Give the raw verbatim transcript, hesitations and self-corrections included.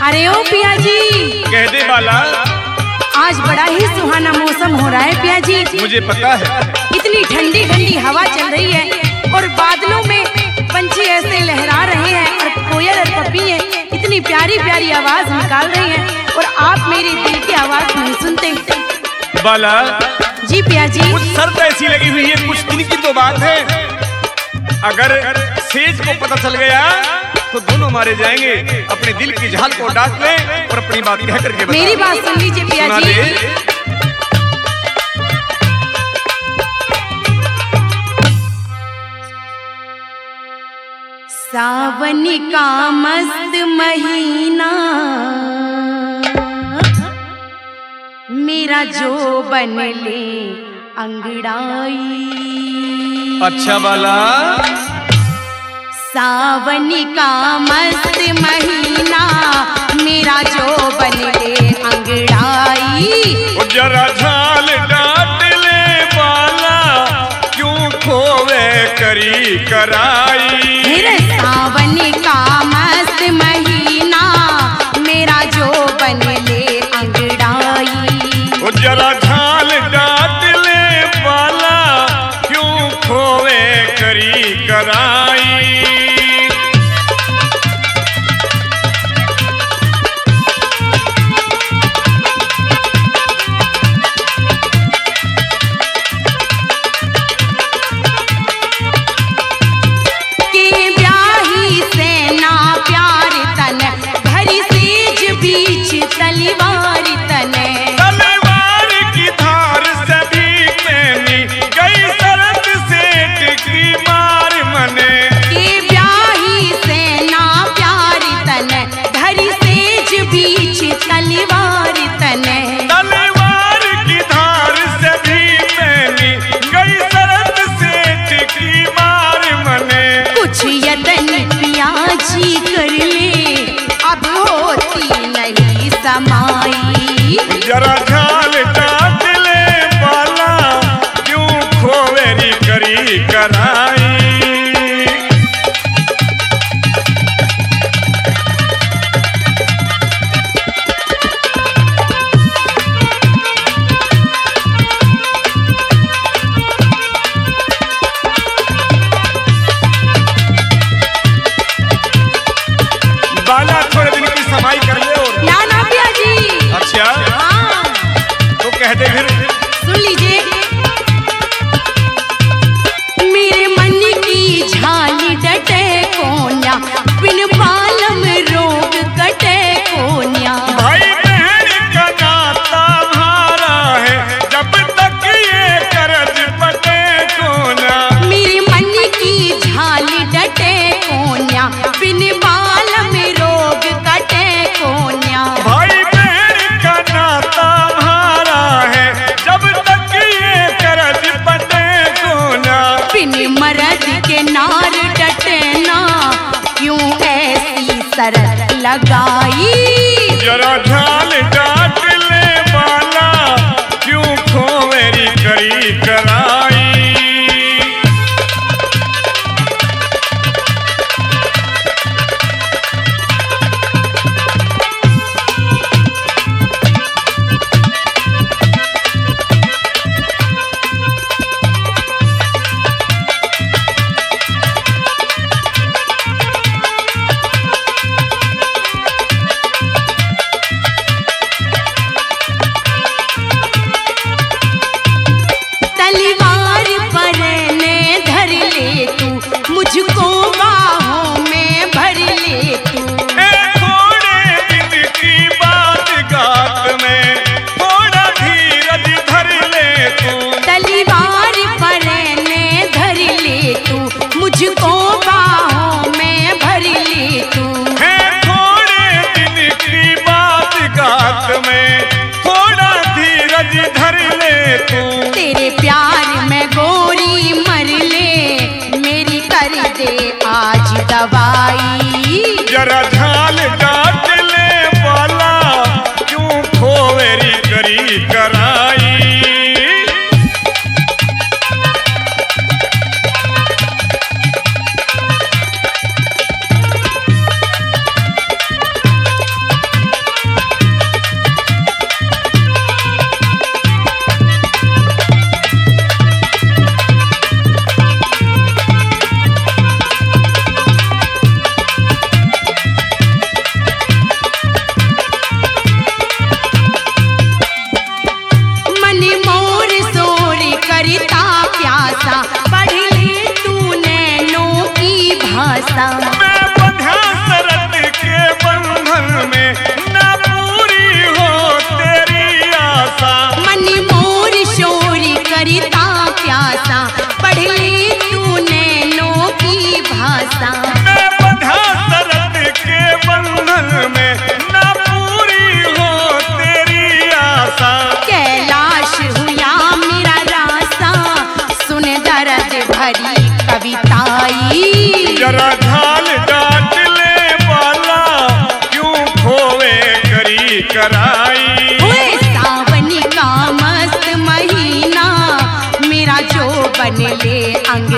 अरे ओ पिया जी, कह दे बाला। आज बड़ा ही सुहाना मौसम हो रहा है पिया जी। मुझे पता है। इतनी ठंडी ठंडी हवा चल रही है और बादलों में पंछी ऐसे लहरा रहे हैं और कोयल और पपी इतनी प्यारी प्यारी आवाज निकाल रही हैं और आप मेरे दिल की आवाज नहीं सुनते। बाला जी पिया जी। कुछ शर्त ऐसी लगी हुई है, कुछ दिन की तो बात है। अगर सेज को पता चल गया तो दोनों मारे जाएंगे। अपने दिल की झाल को डांट ले और अपनी बात कह करके बता। मेरी बात सुन लीजिए पिया जी। सावन का मस्त महीना मेरा जो बन ले अंगड़ाई। अच्छा बाला। सावन का मस्त महीना मेरा जो बन ले अंगड़ाई। जरा झाल डांट ले बाला, क्यों खोवे करी कराई। मेरे सावन का मस्त महीना मेरा जो बन ले अंगड़ाई। जरा झाल डांट ले बाला, क्यों खोवे करी कराई। जरा झाल डांट ले बाला, क्यों खोवेरी करी कराई। बाला थोड़े दिन की समाई कर ले। और ना ना पिया जी। अच्छा हाँ। तो कह दे फिर। सुन लीजिए। मेरे मन की झाली डटे कोन्या, बिन बालम रोग कटे कोन्या। भाई बहन का नाता भारा है, जब तक ये कर्ज पटे कोना। मेरे मन की झाली डटे कोन्या, बिन बालम रोग कटे कोन्या। भाई बहन का नाता भारा है, जब तक ये कर्ज पटे कोना। बिन मर्द के नार डटे ना, क्यों ऐसी शरत लगाई। जरा झाल डांट ले बाला, क्यों खोवेरी करी कराई। तेरे प्यार में गोरी मर ले, मेरी कर दे आज दवाई। जरा झाल डांट ले बाला, क्यों खोवेरी करी कराई। भाषा। मैं बंधा शरत के बंधन में, ना पूरी हो तेरी आशा। मन मोर शोर करता प्यासा, पढ़ ले तू नैनों की भाषा। मैं बंधा शरत के बंधन में, ना पूरी हो तेरी आशा। कैलाश हुआ मेरा रास्ता, सुन दर्द भरी कविताई। जरा ढाल डांट ले वाला, क्यों खोवे करी कराई। हुए सावन का मस्त महीना, मेरा जो बन ले अंग